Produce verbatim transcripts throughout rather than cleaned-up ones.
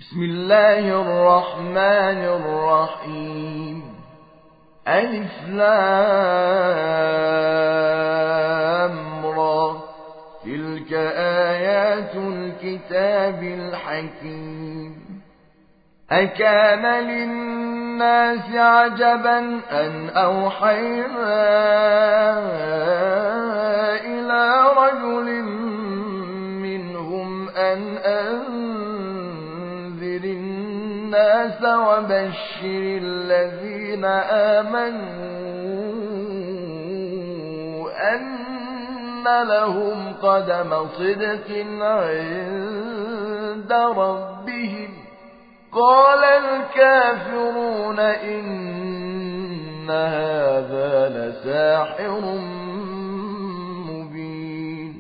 بسم الله الرحمن الرحيم. ألف لام را، تلك آيات الكتاب الحكيم. أكان للناس عجبا أن أوحينا إلى رجل منهم أن أنذر الناس وبشر الذين آمنوا أن لهم قدم صدق عند ربهم. قال الكافرون إن هذا لساحر مبين.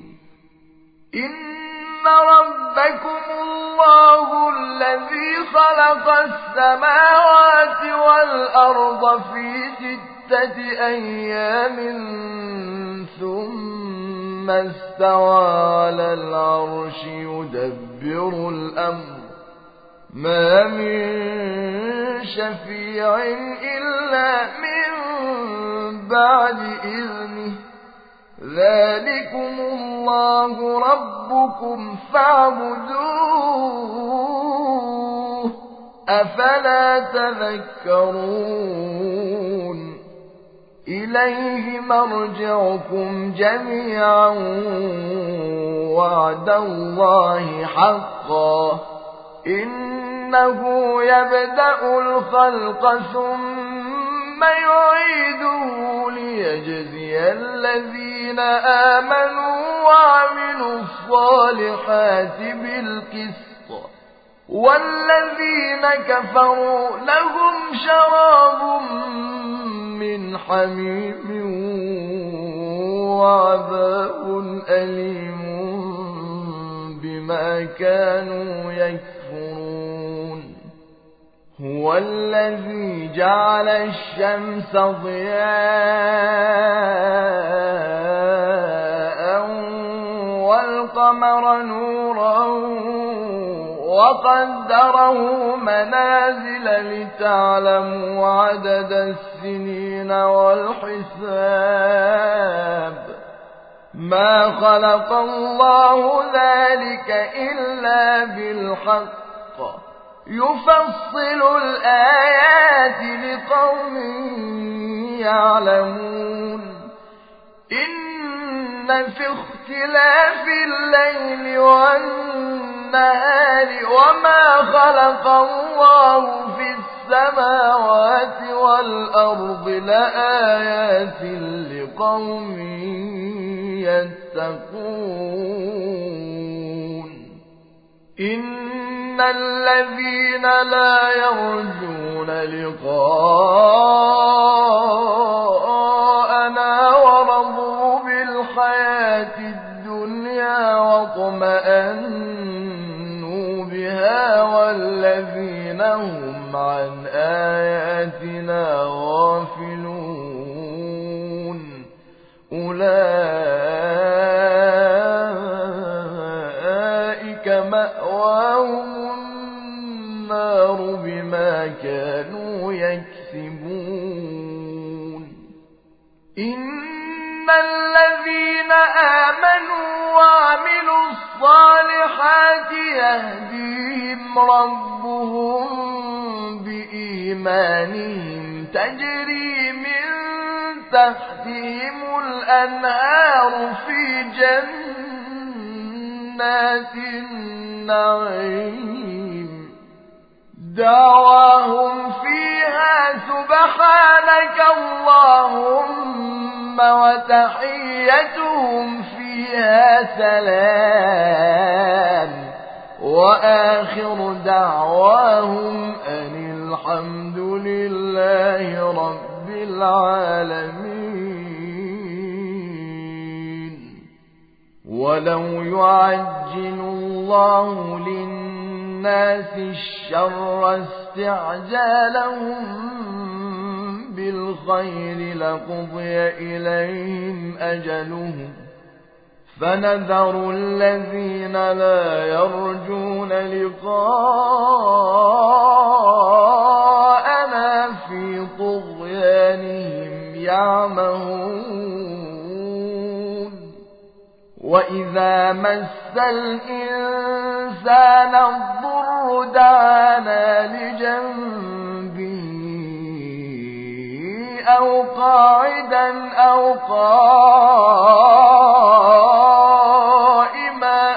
إن ربكم الله الذي خلق السماوات والأرض في ستة أيام ثم استوى على العرش يدبر الأمر ما من شفيع إلا من بعد إذنه. ذلكم الله ربكم فاعبدوه أفلا تذكرون. إليه مرجعكم جميعا وعد الله حقا. إنه يبدأ الخلق ثم يعيده ليجزي الذين آمنوا وعملوا الصالحات بالقسط، والذين كفروا لهم شراب من حميم وعذاب أليم بما كانوا يكفرون. هو الذي جعل الشمس ضياء والقمر نورا وقدره منازل لتعلموا عدد السنين والحساب. ما خلق الله ذلك إلا بالحق يفصل الآيات لقوم يعلمون. إن في اختلاف الليل والنهار وما خلق الله في السماوات والأرض لآيات لقوم يتقون. إن الذين لا يرجون لقاءنا ورضوا بالحياة الدنيا واطمأنوا بها والذين هم عن آياتنا غافلون أولئك مأواهم النار بما كانوا يكسبون. إن الذين آمنوا وعملوا الصالحات يهديهم ربهم بإيمانهم تجري من تحتهم الأنهار في جنات النعيم. دعواهم فيها سبحانك اللهم وتحيتهم فيها سلام وآخر دعواهم أن الحمد لله رب العالمين. ولو يعجل الله للناس الشر استعجالهم بالخير لقضي إليهم أجلهم فنذر الذين لا يرجون لقاء مس الإنسان الضر دعانا لجنبه أو قاعدا أو قائما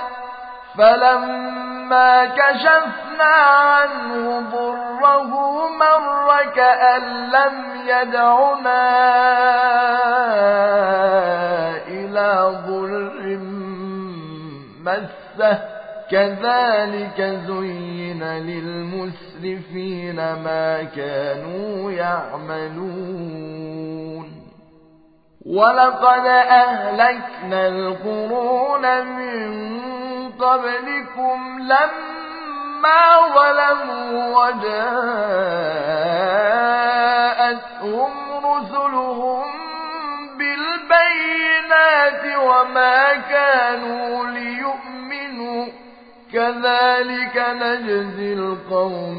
فلما كشفنا عنه ضره مر كأن لم يدعنا إلى ضر مسه كذلك زين للمسرفين ما كانوا يعملون ولقد أهلكنا القرون من قبلكم لما ظلموا وجاءتهم رسلهم بالبينات وما كانوا ليؤمنوا كذلك نجزي القوم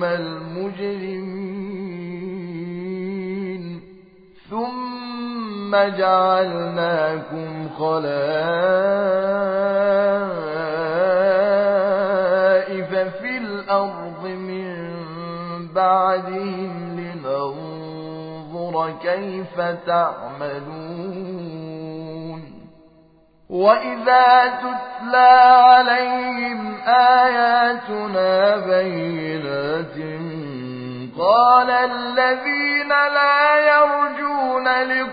المجرمين ثم جعلناكم خلائف في الأرض من بعدهم لننظر كيف تعملون وإذا تتلى عليهم آياتنا بينات قال الذين لا يرجون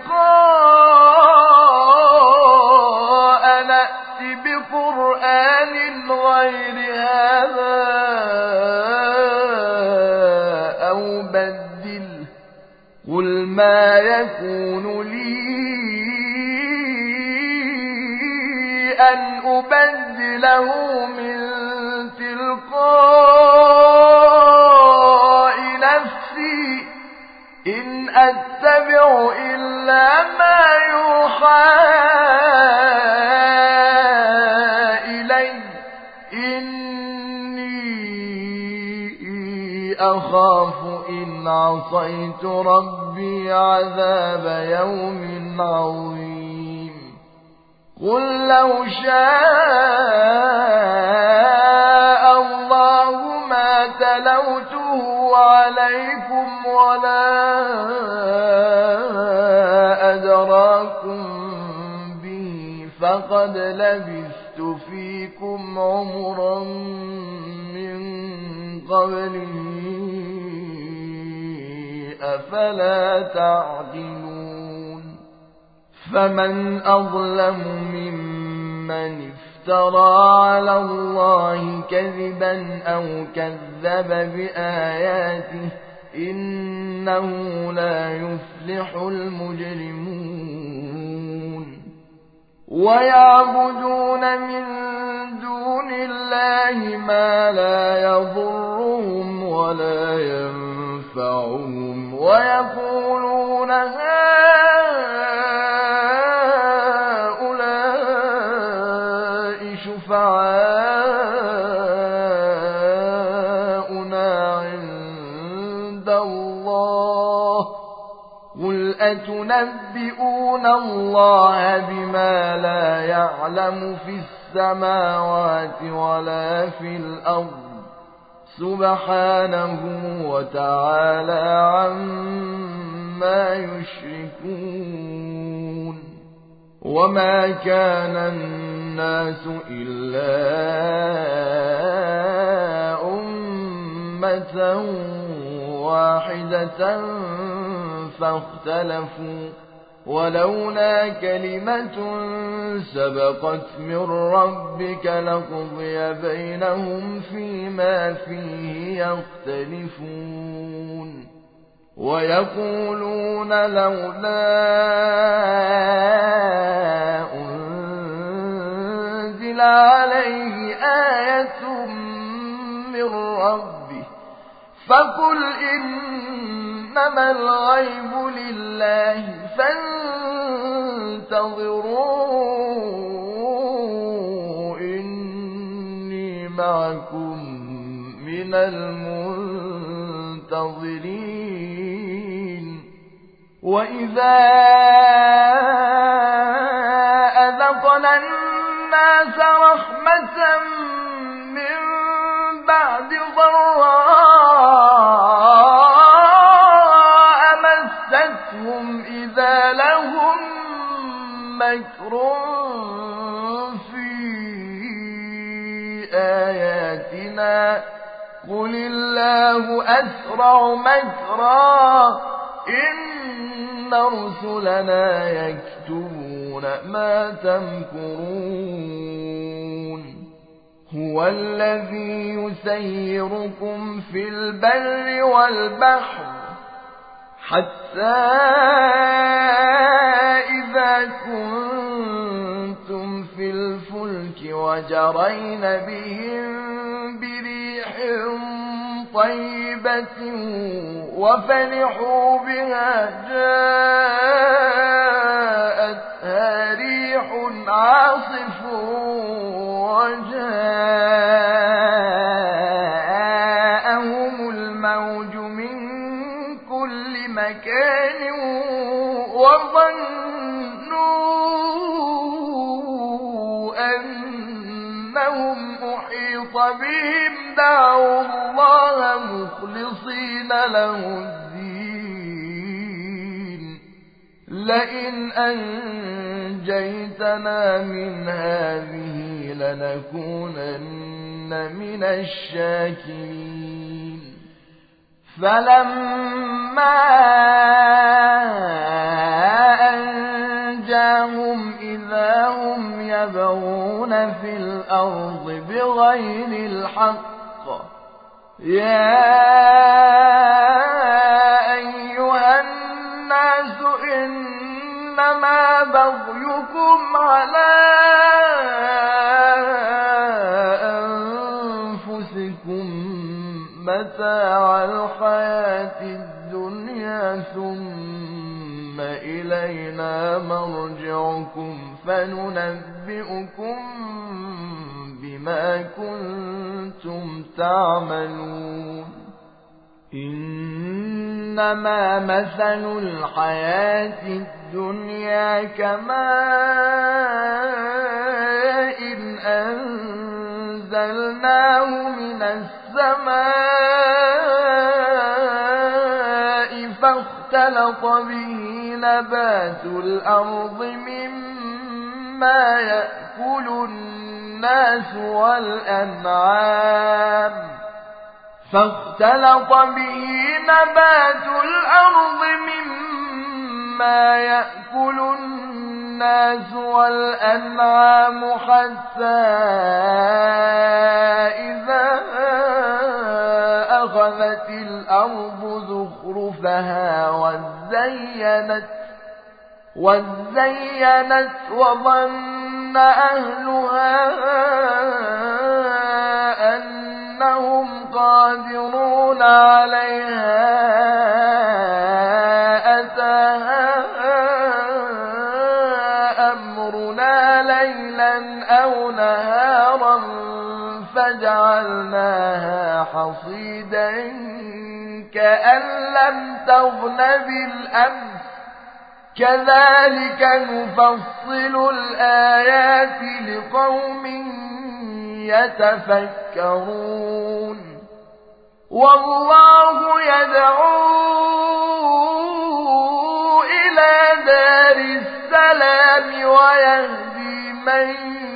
لقاء نأت بقرآن غير هذا أو بدل قل ما يكون لي أن أبدله من تلقاء نفسي إن أتبع إلا ما يوحى إلي إني أخاف إن عصيت ربي عذاب يوم عظيم قل لو شاء الله ما تلوته عليكم ولا أدراكم به فقد لبثت فيكم عمرا من قبله أفلا تعقلون فمن أظلم ممن افترى على الله كذبا أو كذب بآياته إنه لا يفلح المجرمون ويعبدون من دون الله ما لا يضرهم ولا ينفعهم ويقولون هؤلاء شفعاؤنا عند الله قل أتنبئون الله بما لا يعلم في السماوات ولا في الأرض سبحانه وتعالى عما يشركون وما كان الناس إلا أمة واحدة فاختلفوا ولولا كلمة سبقت من ربك لقضي بينهم فيما فيه يختلفون ويقولون لولا أنزل عليه آية من ربه فقل إنما الغيب لله فانتظروا إني معكم من المنتظرين وإذا أذقنا الناس الناس رحمة من بعد ضراء مستهم إذا لهم مكر في آياتنا قل الله أسرع مكرا إن رسلنا يكتبون ما تمكرون هو الذي يسيركم في البر والبحر حتى إذا كنتم في الفلك وجرين بهم بريح طيبة وفرحوا بها جاءتها ريح عاصف وجاءهم الموج من كل مكان وظنوا أنهم أحيط بهم دعوا الله مخلصين له الدين لئن أنجيتنا من هذه لنكونن من الشاكرين فلما أنجاهم إذا هم يبغون في الأرض بغير الحق يا أيها الناس إنما بغيكم على أنفسكم متاع الحياة الدنيا ثم إلينا مرجعكم فننبئكم بما كنتم تعملون إنما مثل الحياة الدنيا كماء إن أنزلناه من السماء فاختلط به نبات الأرض مما يأكل الناس والأنعام فاختلط به نبات الأرض مما يأكل الناس والأنعام حتى إذا أخذت الأرض زخرفها وزينت وزينت وظن أهلها أنهم قادرون عليها أتاها أمرنا ليلا أو نهارا فجعلناها حصيدا كأن لم تغن بالأمس كذلك نفصل الآيات لقوم يتفكرون والله يدعو إلى دار السلام ويهدي من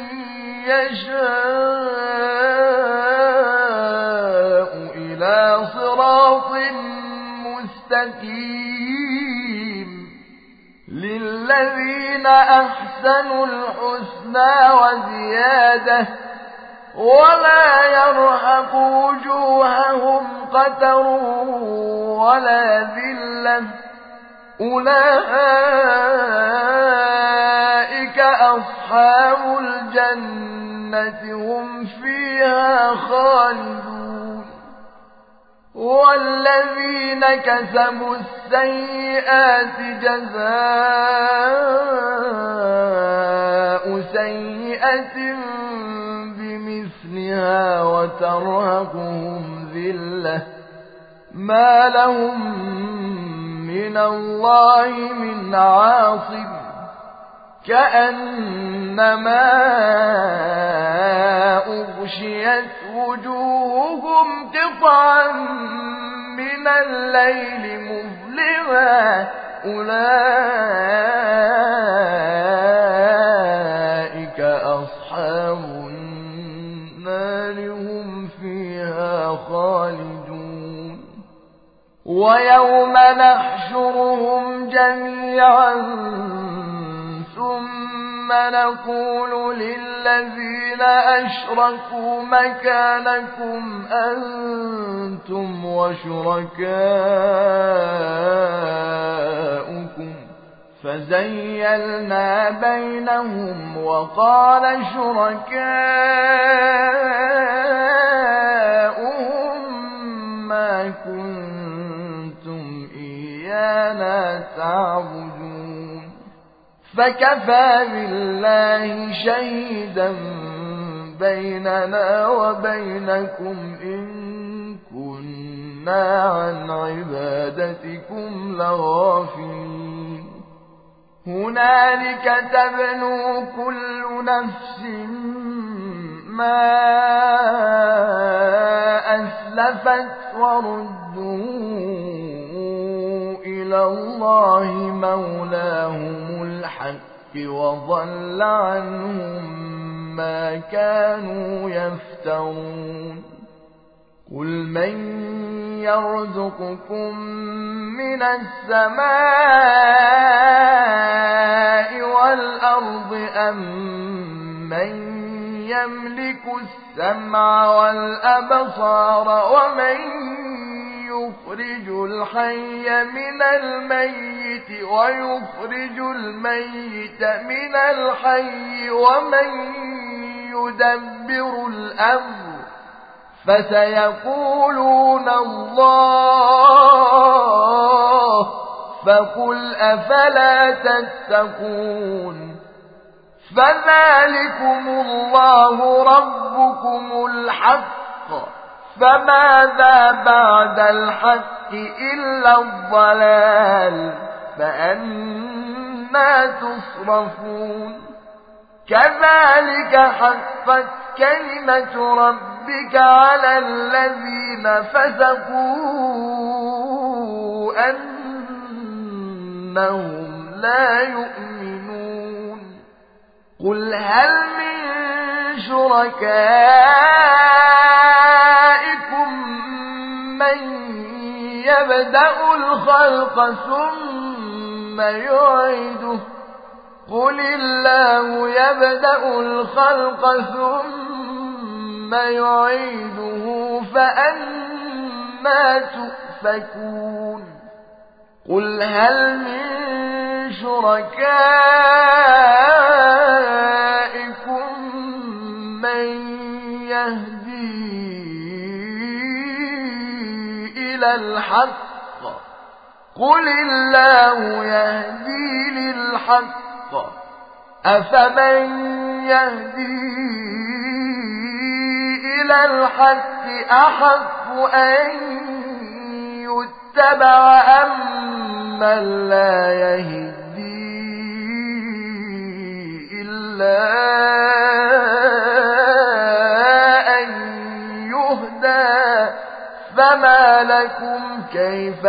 يشاء إلى صراط مستقيم للذين أحسنوا الحسنى وزيادة ولا يرهق وجوههم قتر ولا ذلة أولئك أصحاب الجنة هم فيها خالدون والذين كسبوا السيئات جزاء سيئة بمثلها وترهقهم ذلة ما لهم من الله من عاصم كأنما أغشيت وجوههم قطعا من الليل مظلما أولئك أصحاب النار هم فيها خالدون ويوم نحشرهم جميعا ثم نقول للذين أشركوا مكانكم أنتم وشركاؤكم فزيلنا بينهم وقال شركاؤهم ما كنتم إيانا تعبدون فكفى بالله شهيدا بيننا وبينكم إن كنا عن عبادتكم لغافلين هنالك تبلو كل نفس ما أسلفت وردوا إلى الله مولاهم الحق وضل عنهم ما كانوا يفترون قل من يرزقكم من السماء والأرض أم من يملك السمع والأبصار ومن يخرج الحي من الميت ويخرج الميت من الحي ومن يدبر الأمر فسيقولون الله فقل أفلا تتقون فذلكم الله ربكم الحق فماذا بعد الحق إلا الضلال فأنى تصرفون كذلك حقت كلمة ربك على الذين فسقوا أنهم لا يؤمنون قل هل من شركائكم من يبدأ الخلق ثم يعيده قل الله يبدأ الخلق ثم يعيده فأنى تؤفكون قل هل من شركائكم من يهدي إلى الحق قل الله يهدي للحق أفمن يهدي إلى الحق أحق أن يتبع أم من لا يهدي إلا أن يهدى فما لكم كيف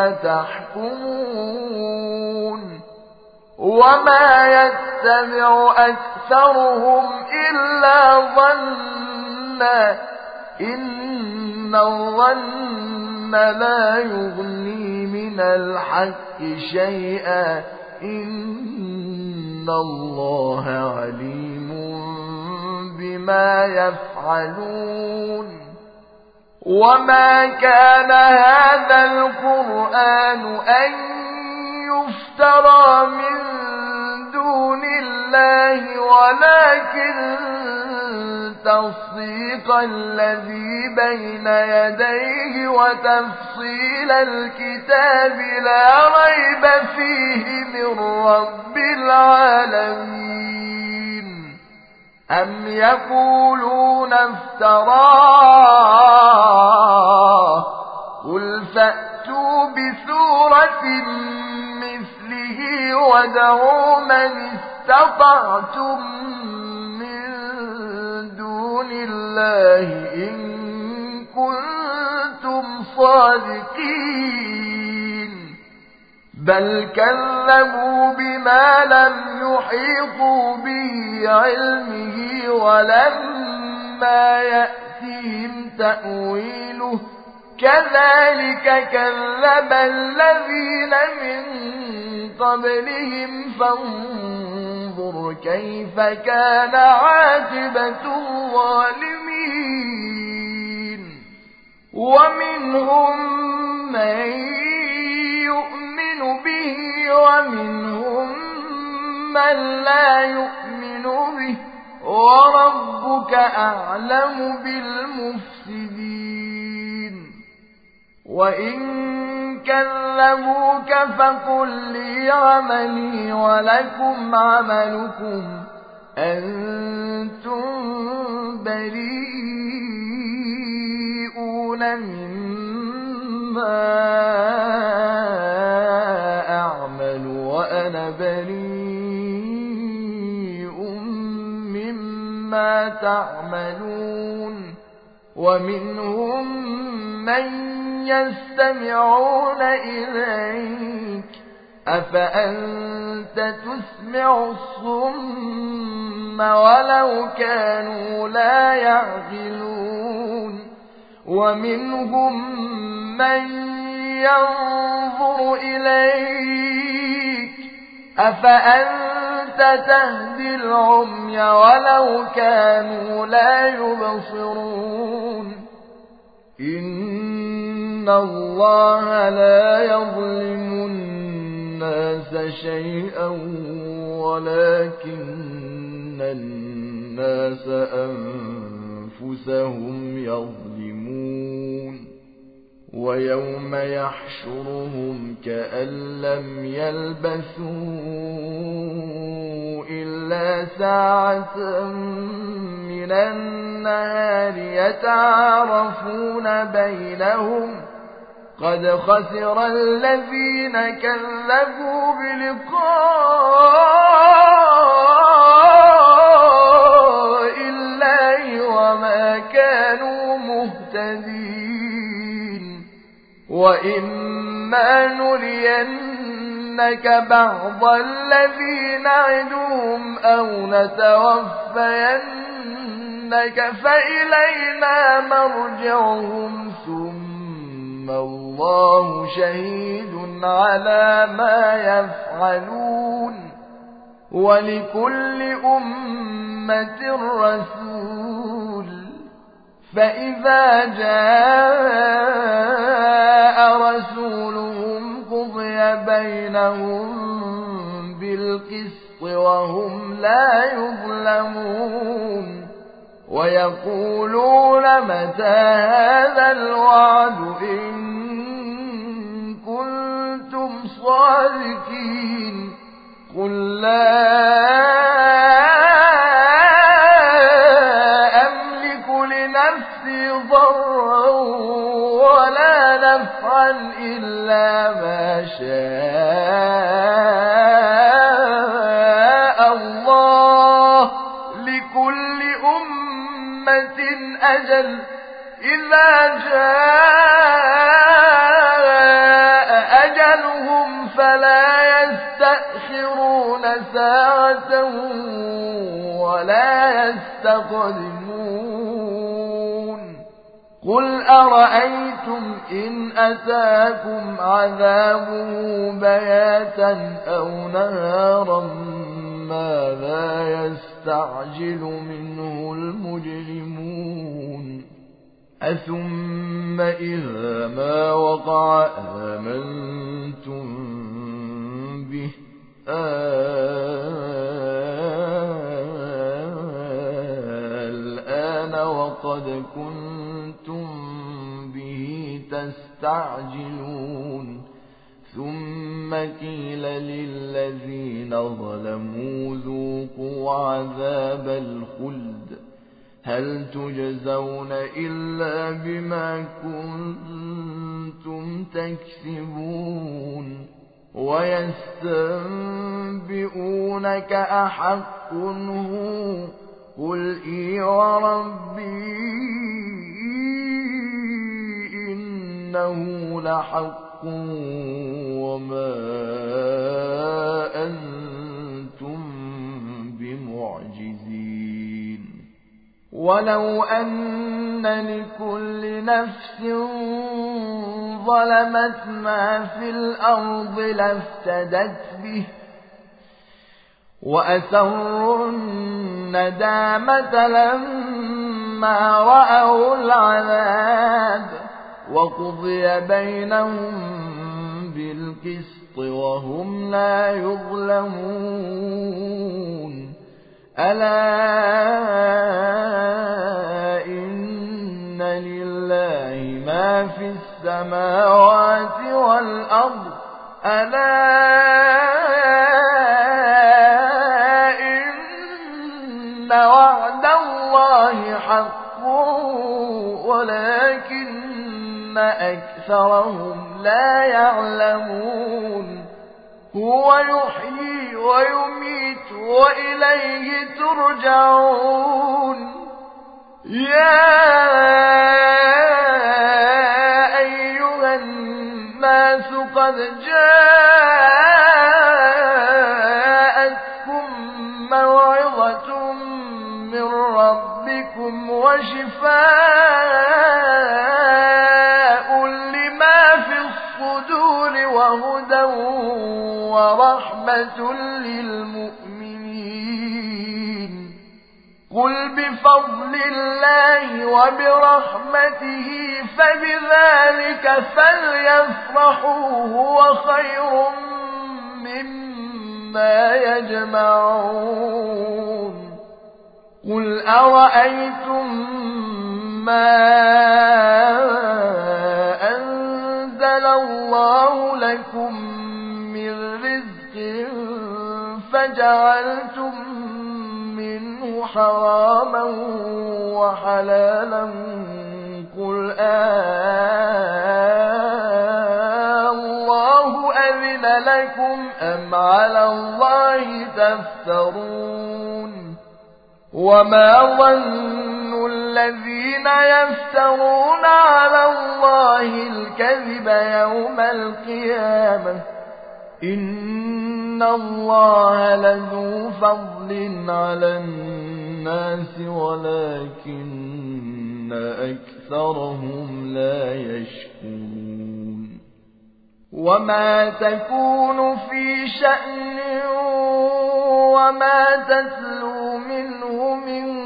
تحكمون وما يتبع أكثرهم إلا ظنا إن الظن لا يغني من الحق شيئا إن الله عليم بما يفعلون وما كان هذا القرآن أن يفترى من دون الله ولكن تصديق الذي بين يديه وتفصيل الكتاب لا ريب فيه من رب العالمين أم يقولون افتراه قل فأتوا بسورة مثله ودعوا من استطعتم من دون الله إن كنتم صادقين بل كذبوا بما لم يحيطوا به علمه ولما يأتهم تأويله كذلك كذب الذين من قبلهم فانظر كيف كان عاقبة الظالمين ومنهم من يؤمن به ومنهم من لا يؤمن به وربك أعلم بالمفسدين وإن كذبوك فقل لي عملي ولكم عملكم أنتم بريئون مما أعمل وأنا بريء مما تعملون ومنهم من يستمعون إليك أفأنت تسمع الصم ولو كانوا لا يعقلون ومنهم من ينظر إليك أفأنت تهدي العمي ولو كانوا لا يبصرون إن الله لا يظلم الناس شيئا ولكن الناس أنفسهم يظلمون ويوم يحشرهم كأن لم يلبثوا إلا ساعة من النهار يتعارفون بينهم قد خسر الذين كذبوا بلقاء الله وما كانوا مهتدين وإما نرينك بعض الذي نعدهم أو نتوفينك فإلينا مرجعهم ثم الله شهيد على ما يفعلون ولكل أمة رسول فإذا جاء رسولهم قضي بينهم بالقسط وهم لا يظلمون ويقولون متى هذا الوعد إن كنتم صادقين قل لا أملك لنفسي ضرا ولا نفعا إلا ما شاء الله لكل أمة أجل إذا جاء أجلهم فلا يستأخرون ساعة ولا يستقدمون قل أرأيتم إن أتاكم عذابه بياتا أو نهارا ماذا يستعجل منه المجرمون أثم إذا ما وقع آمنتم به الآن وقد كنتم به تستعجلون ثم قيل للذين ظلموا ذوقوا عذاب الخلد هل تجزون إلا بما كنتم تكسبون ويستنبئونك أحق هو قل إي وربي إنه لحق وما أنتم بمعجزين ولو أن لكل نفس ظلمت ما في الأرض لافتدت به وأسروا الندامة لما رأوا العذاب وقضي بينهم بالقسط وهم لا يظلمون ألا إن لله ما في السماوات والأرض ألا إن وعد الله حق ولكن أكثرهم لا يعلمون هو يحيي ويميت وإليه ترجعون يا أيها الناس قد جاءتكم موعظة من ربكم وشفاء لما في الصدور وهدى ورحمة للمؤمنين قل بفضل الله وبرحمته فبذلك فليفرحوا هو خير مما يجمعون قل أرأيتم ما أنزل الله لكم من رزق فجعلتم منه حراما وحلالا قل آه الله أذن لكم أم على الله تفترون وما ظن الذين يفترون على الله الكذب يوم القيامة إن الله لذو فضل على الناس ولكن أكثرهم لا يشكرون وما تكون في شأن وما تتلو منه من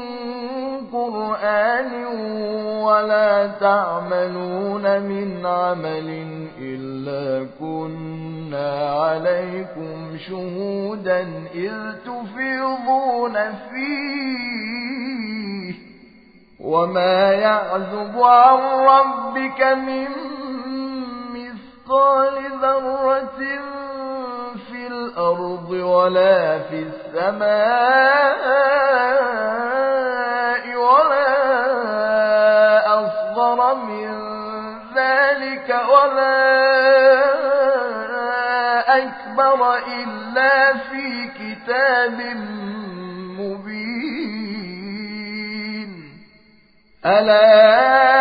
قرآن ولا تعملون من عمل إلا كنا عليكم شهودا إذ تفيضون فيه وما يعزب عن ربك من مثقال ذرة في الأرض ولا في السماء ولا أصغر من ذلك ولا أكبر إلا في كتاب مبين ألا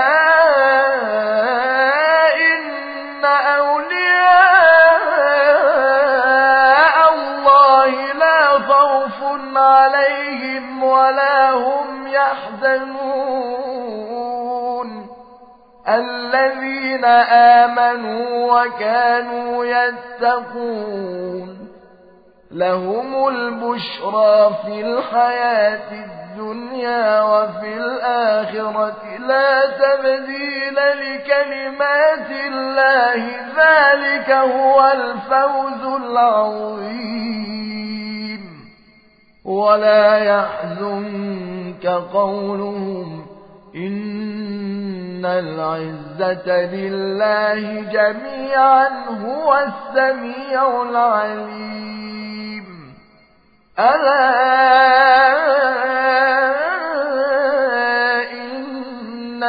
إن أولياء الله لا خوف عليهم ولا هم يحزنون الذين آمنوا وكانوا يتقون لهم البشرى في الحياة الدنيا وفي الآخرة لا تبديل لكلمات الله ذلك هو الفوز العظيم ولا يحزنك قولهم إن العزة لله جميعا هو السميع العليم ألا إن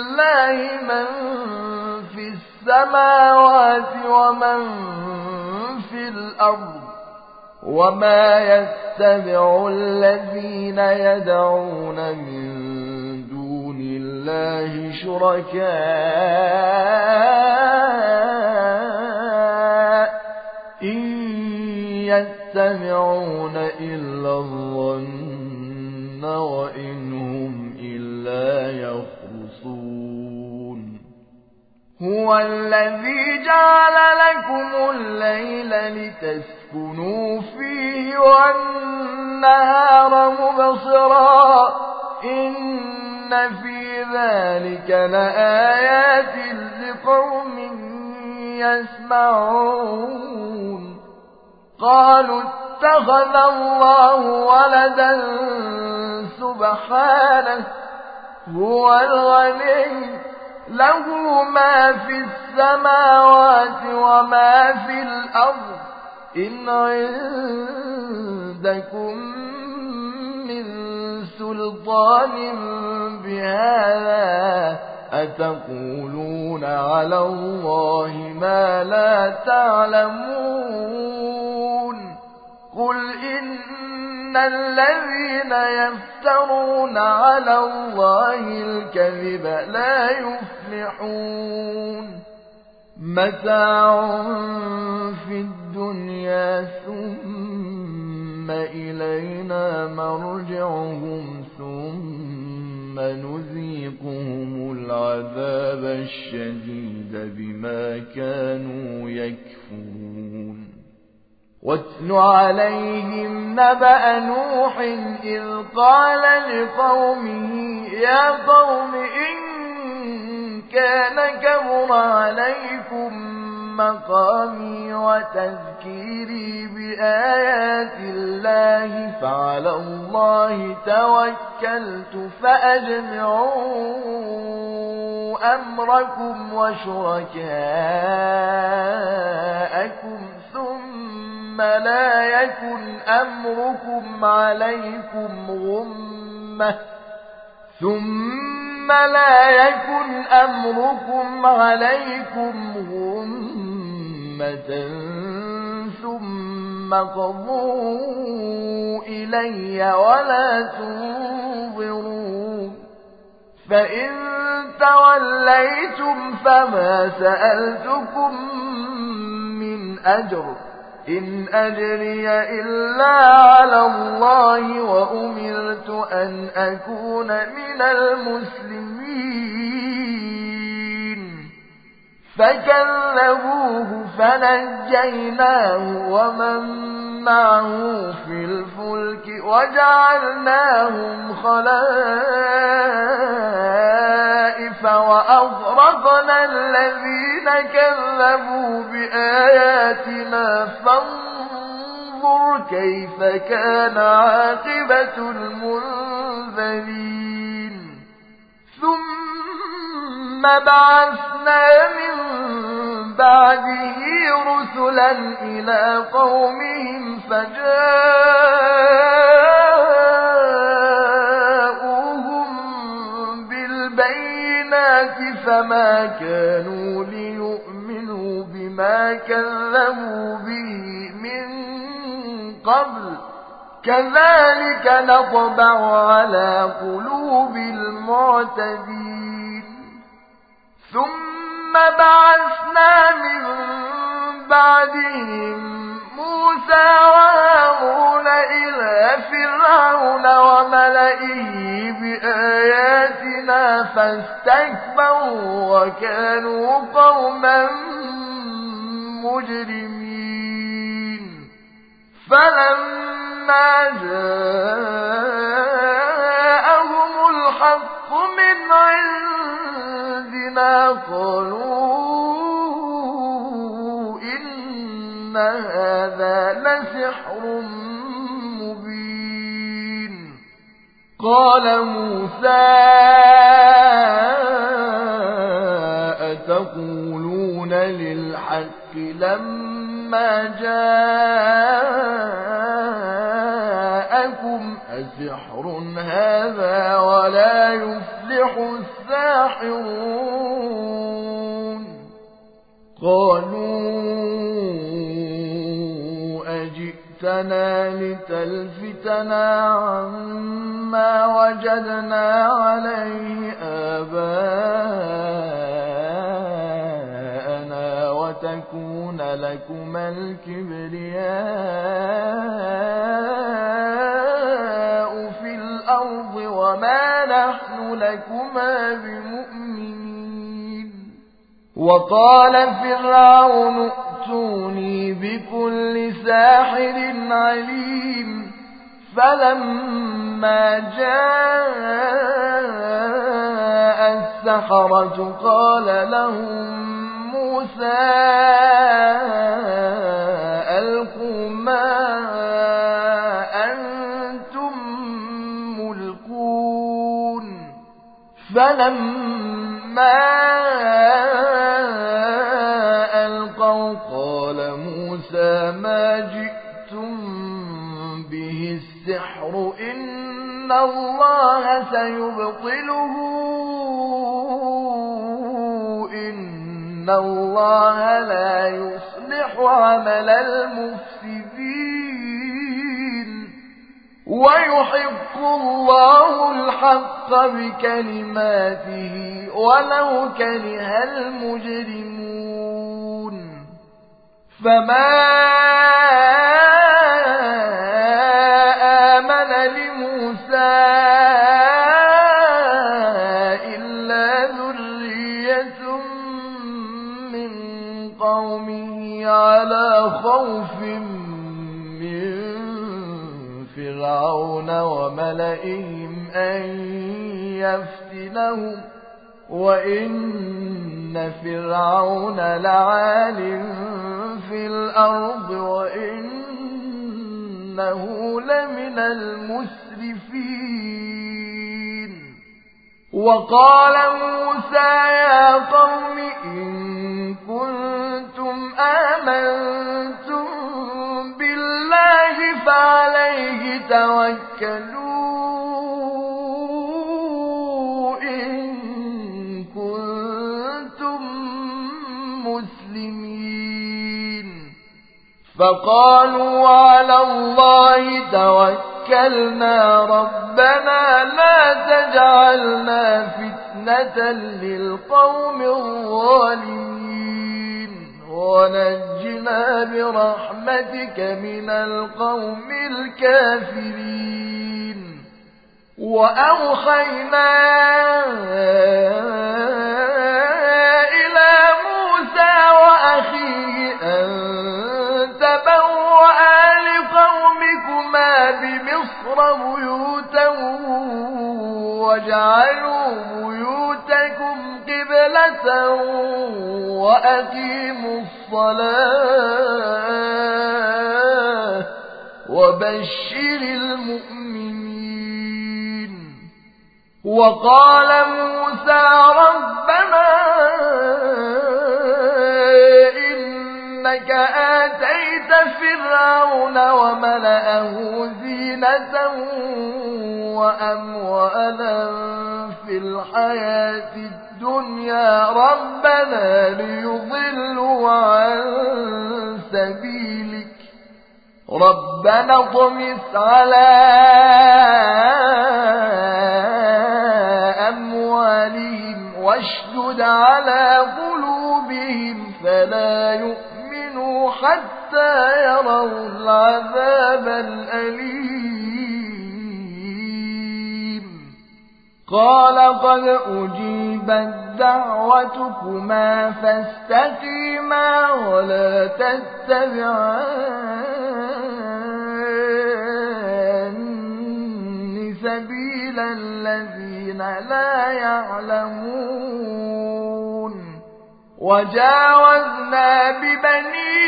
لله من في السماوات ومن في الأرض وما يتبع الذين يدعون من دون الله شركاء إن يتبعون إلا الظن وإن هم إلا يخرصون هو الذي جعل لكم الليل لتسكنوا فيه والنهار مبصرا إن في ذلك لآيات لقوم يسمعون قالوا اتخذ الله ولدا سبحانه هو الغني له ما في السماوات وما في الأرض إن عندكم من سلطان بهذا أتقولون على الله ما لا تعلمون قل إن الذين يفترون على الله الكذب لا يفلحون متاع في الدنيا ثم إلينا مرجعهم ثم نذيقهم العذاب الشديد بما كانوا يكفرون واتل عليهم نبأ نوح إذ قال لقومه يا قوم إن كان كبر عليكم مقامي وتذكيري بآيات الله فعلى الله توكلت فأجمعوا أمركم وشركاءكم ثم لا يكن أمركم عليكم غمة ثم لا يكن أمركم عليكم غمة ثم قضوا إلي ولا تنظرون فإن توليتم فما سألتكم من أجر إن أجري إلا على الله وأمرت أن أكون من المسلمين فكذبوه فنجيناه ومن معه في الفلك وجعلناهم خلائف وأغرقنا الذين كذبوا بآياتنا فانظر كيف كان عاقبة المنذرين ثم بعثنا من بعده رسلا إلى قومهم فجاءوهم بالبينات فما كانوا ليؤمنوا بما كذبوا به من قبل كذلك نطبع على قلوب المعتدين ثم بعثنا من بعدهم موسى وهارون إلى فرعون وملئه بآياتنا فاستكبروا وكانوا قوما مجرمين فلما جاءهم الحق من عندنا قالوا إن هذا لسحر مبين قال موسى أتقولون للحق لما جاءكم أسحر هذا ولا يفلح الساحرون قالوا جئتنا لتلفتنا عما وجدنا عليه آباءنا وتكون لكما الكبرياء في الأرض وما نحن لكما بمؤمنين. وقال فرعون ائتوني بكل ساحر عليم. فلما جاء السحرة قال لهم موسى ألقوا ما أنتم ملقون. فلما ألقوا قال موسى ما جئتم به السحر إن الله سيبطله إن الله لا يصلح عمل المفسدين ويحق الله الحق بكلماته ولو كره المجرمون. فما آمن لموسى إلا ذرية من قومه على خوف من فرعون وملئهم أن يفتنهم وإن فرعون لعال في الأرض وإنه لمن المسرفين. وقال موسى يا قوم إن كنتم آمنتم بالله فعليه توكلوا فقالوا على الله توكلنا ربنا لا تجعلنا فتنة للقوم الظالمين ونجنا برحمتك من القوم الكافرين. وأوحينا إلى موسى وأخيه أن تبوأ لقومكما بمصر بيوتا واجعلوا بيوتكم قبلة وأقيموا الصلاة وبشر المؤمنين. وقال موسى ربنا إنك آتيت فرعون وملأه زينة وأموالا في الحياة الدنيا ربنا ليضلوا عن سبيلك ربنا اطمس على أموالهم واشدد على قلوبهم فلا يؤمنوا حتى يروا العذاب الأليم. قال قد أجيبت دعوتكما فاستقيما ولا تتبعان سبيل الذين لا يعلمون. وجاوزنا ببني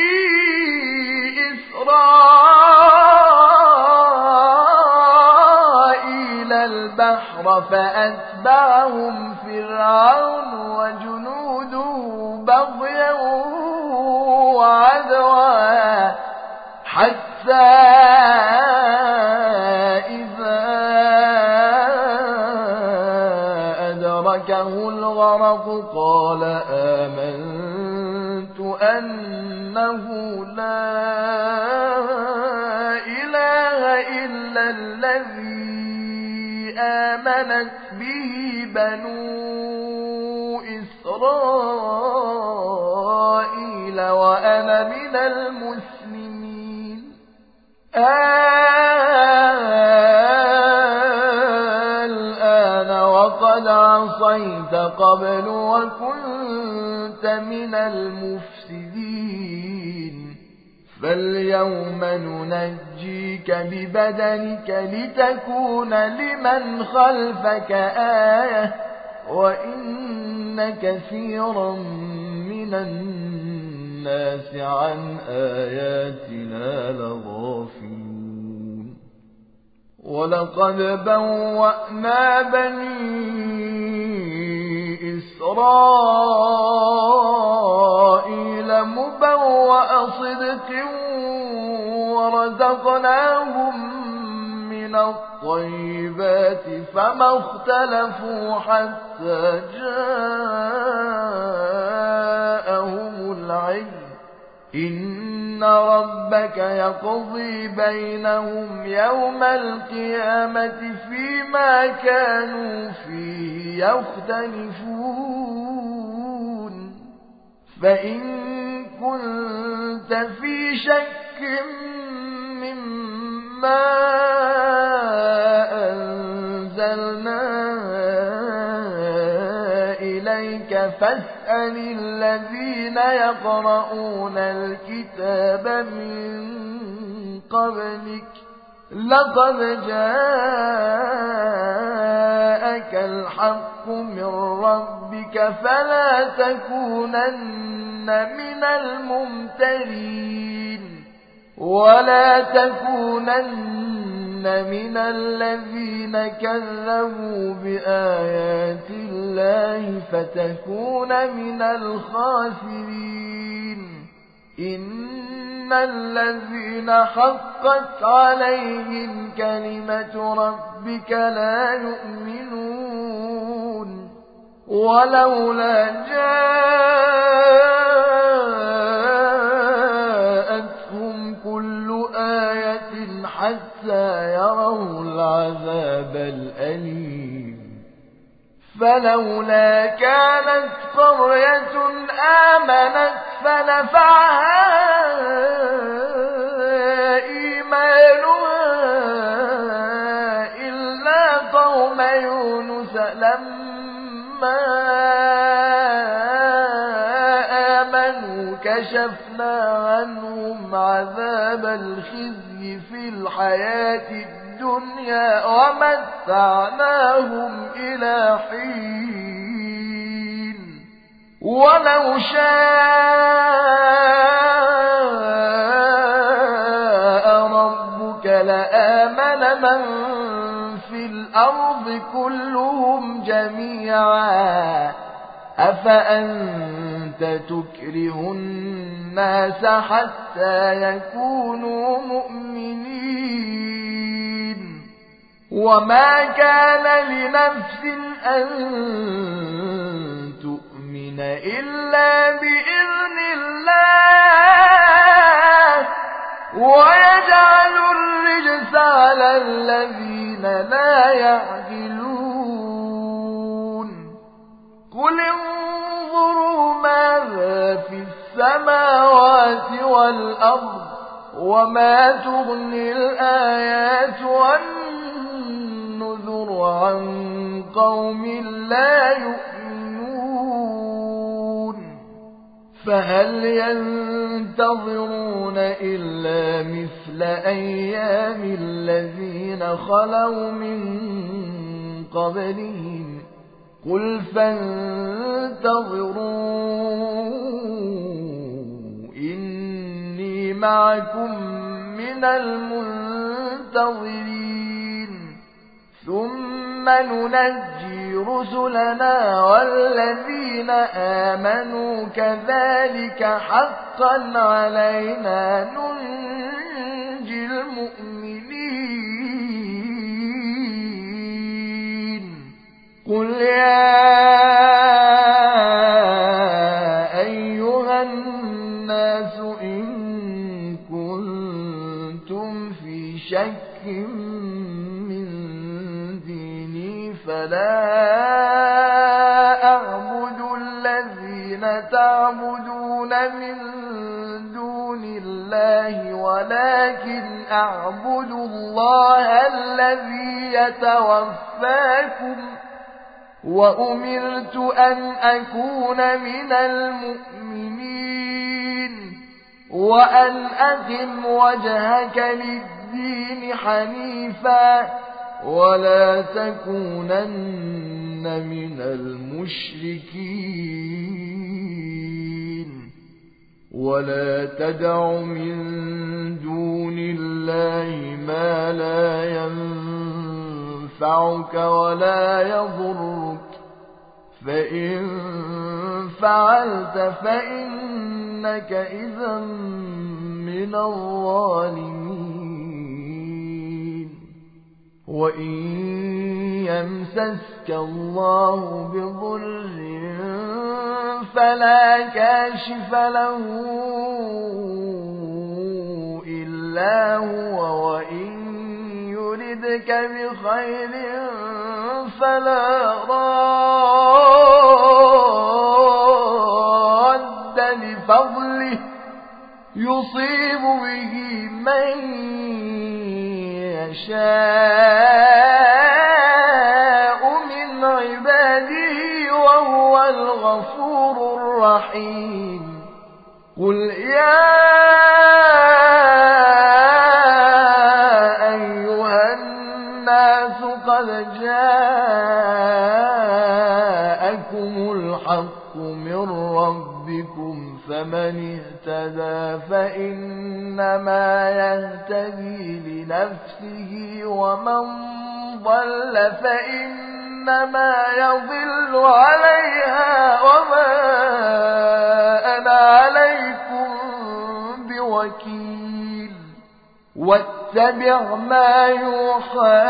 إسرائيل البحر فأتبعهم فرعون وجنوده بغيا وعدوا حتى إذا أدركه الغرق قال آمنت أنه لا إله إلا الذي آمنت به بنو إسرائيل وأنا من المسلمين. الآن وقد عصيت قبل وكنت من المفسدين، فاليوم ننجيك ببدنك لتكون لمن خلفك آية وإن كثيرا من الناس عن آياتنا لغافلون. ولقد بوأنا بني إسرائيل مبوأ صدق ورزقناهم من الطيبات فما اختلفوا حتى جاءهم العلم. إن ربك يقضي بينهم يوم القيامة فيما كانوا فيه يختلفون. فإن كنت في شك مما أنزلنا إليك فاسأل الذين يقرؤون الكتاب من قبلك لقد جاءك الحق من ربك فلا تكونن من الممترين ولا تكونن من الذين كذبوا بآيات الله فتكون من الخاسرين. إن الذين حقت عليهم كلمة ربك لا يؤمنون ولولا جاءتهم كل آية حتى يروا العذاب الأليم. فلولا كانت قرية آمنت فنفعها إيمانها إلا قوم يونس لما آمنوا كشفنا عنهم عذاب الخزي في الحياة الدنيا ومتعناهم إلى حين. ولو شاء ربك لآمن من في الأرض كلهم جميعا أفأنت تكره الناس حتى يكونوا مؤمنين. وما كان لنفس أن تؤمن إلا بإذن الله ويجعل الرجس على الذين لا يعقلون. قل انظروا ماذا في السماوات والأرض وما تغني الآيات والنذر عن قوم لا يؤمنون. فهل ينتظرون إلا مثل أيام الذين خلوا من قبلهم قل فانتظروا إني معكم من المنتظرين. ثم ننجي رسلنا والذين آمنوا كذلك حقا علينا ننجي المؤمنين. قل يا أيها الناس الناس إن كنتم في شك من ديني فلا أعبد الذين تعبدون من دون الله ولكن أعبد الله الذي يتوفاكم وأمرت أن أكون من المؤمنين وأن أقم وجهك للدين حنيفا ولا تكونن من المشركين ولا تدع من دون الله ما لا ينفعك ولا يضرك فإن فعلت فإنك إذا من الظالمين وإن يمسسك الله بضر فلا كاشف له إلا هو وإن يردك بخير فلا راد لفضله يصيب به من يشاء من عباده وهو الغفور الرحيم قل يا أيها الناس قد جاءكم الحق من ربكم فمن اهتدى فإنما يهتدي لنفسه ومن ضل فإنما يضل عليها وما أنا عليكم بوكيل واتبع ما يوحى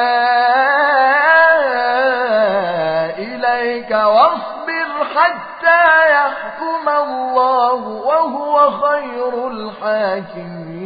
إليك واصبر حتى يحكم الله وهو خير الحاكمين